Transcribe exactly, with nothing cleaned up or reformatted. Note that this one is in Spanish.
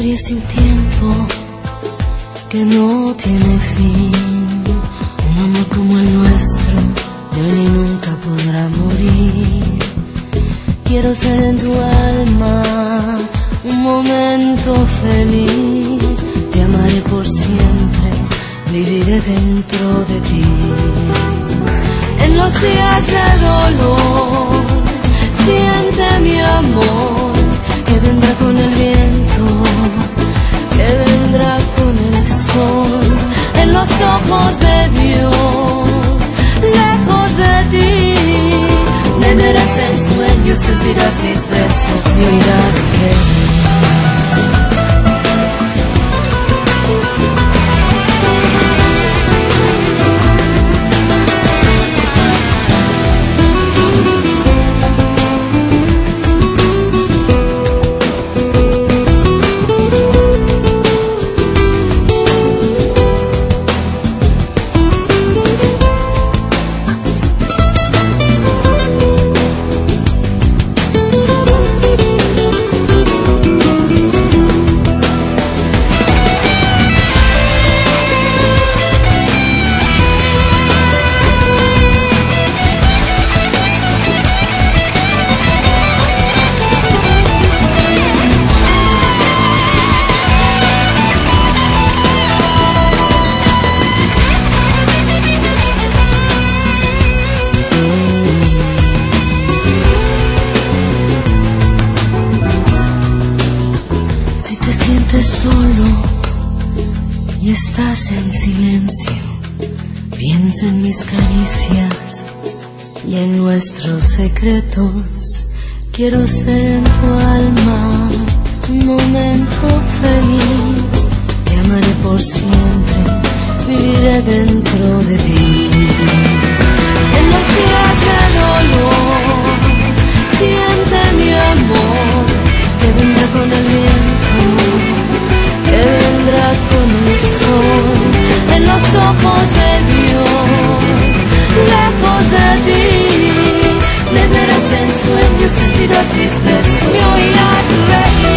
historia sin tiempo que no tiene fin. Un amor como el nuestro de hoy ni nunca podrá morir. Quiero ser en tu alma un momento feliz. Te amaré por siempre, viviré dentro de ti. En los días de dolor siente mi amor, que vendrá con el viento, que vendrá con el sol. En los ojos de Dios, lejos de ti, me verás en sueños, sentirás mis besos y oirás de mí. Solo y estás en silencio, piensa en mis caricias y en nuestros secretos. Quiero ser en tu alma un momento feliz. Te amaré por siempre, viviré dentro de ti. En los días de dolor siente mi amor, que vendrá con el viento, que vendrá con el sol. En los ojos de Dios, lejos de ti, me verás en sueños, sentirás mis besos, me oirás reír.